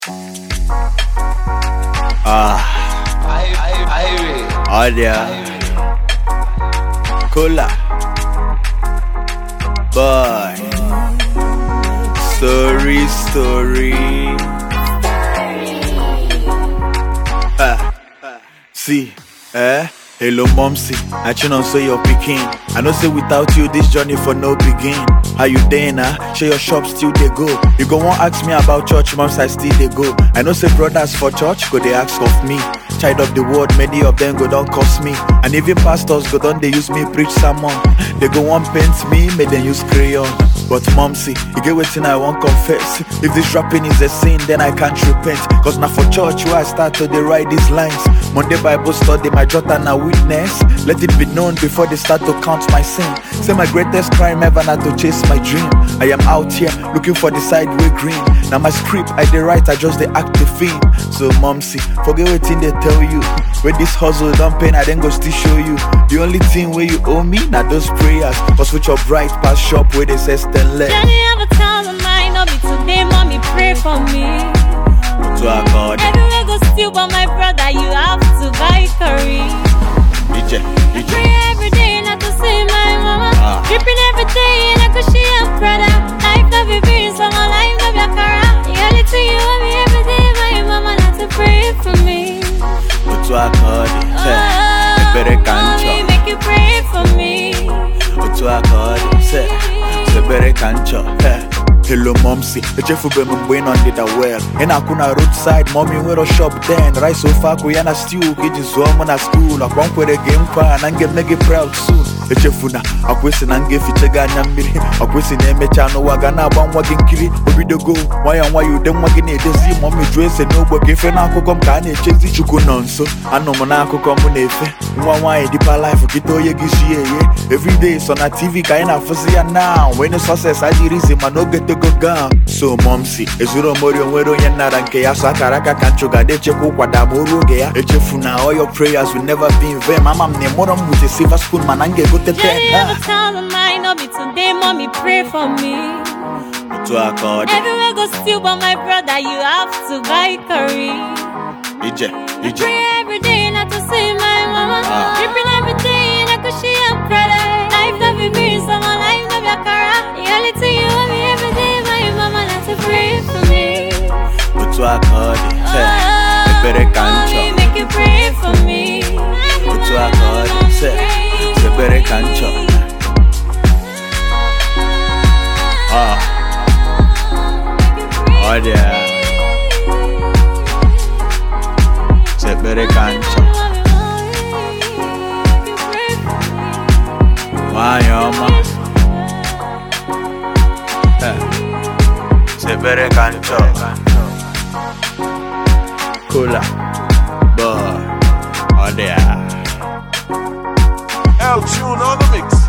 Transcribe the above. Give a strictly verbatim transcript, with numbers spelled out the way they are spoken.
Ah, Adia, Cola, boy, story, story. Ha, see, eh? Hello, momsy. I chin on say you're picking. I know say without you this journey for no begin. How you there now? Share your shop still they go. You go won't ask me about church, moms I still they go. I know say brothers for church go they ask of me. Child of the world, many of them go don't cost me. And even pastors go don't they use me preach sermon. They go want paint me, may they use crayon. But momsy, you get waiting I won't confess. If this rapping is a sin, then I can't repent. Cause now for church where I start to they write these lines. Monday Bible study, my jot and a witness. Let it be known before they start to count my sin. Say my greatest crime ever not to chase my dream. I am out here looking for the side way green. Now my script I they write, I just they act the film. So momsy, forget what thing they tell you. When this hustle don't pain, I then go still show you. The only thing where you owe me, now those prayers. Cause with your bright past shop where they say stand left. Johnny have a time of mine, no be today, mommy pray for me. To our God. Everywhere go still, but my brother, you have to buy curry. D J, D J. Pray every day not to see my mama. Ah. Dripping every day like a she and brother. Life of your being so my life of your cara. Yeah, to you and me every day, my mama not to pray for me. To our God. Oh, better mommy, make you pray for me. To our God. Say, better cancho. Hello momsy, the chef will be going on the well. And I kuna roadside, mommy we a shop then. Rice so far kuyana stew, kids woman at school. I want with a game pan and get make it proud soon. The chef una, I question and give it a ganya miri. I question a mechano wagana one wagging kiri. We do go, why and why you don't wagging it? They see mommy dress and no work if an uncle come can it chase the chukunon so. I know monaco come on efe. One why deeper life kito yegishi. Every day so na T V kaina for see now. When the success I did is man no get to go down. So momsy, ezuro morio wero yenna ranke ya sakaraka kanchoga de cheku kwa damuru ge ya. Echefuna all your prayers will never be in vain. Mama mne morom with a silver spoon manange go te ten. Johnny have a time of mine, no be today, mommy pray for me. To our God. Everywhere go still, but my brother, you have to buy curry. D J, D J. Pray every day not to see my mama. Ah. Dripping every day like a she and brother. Life of your being so my life of your cara. Yeah, to you and me every day, my mama not to pray for me. To our God. Oh, better mommy, cancho. make you pray for me. To our God. Say, better cancho. Ah, oh yeah. Say better cancho. Why yoma? Say better cancho. Cola, boy, oh yeah. L Tune on the mix.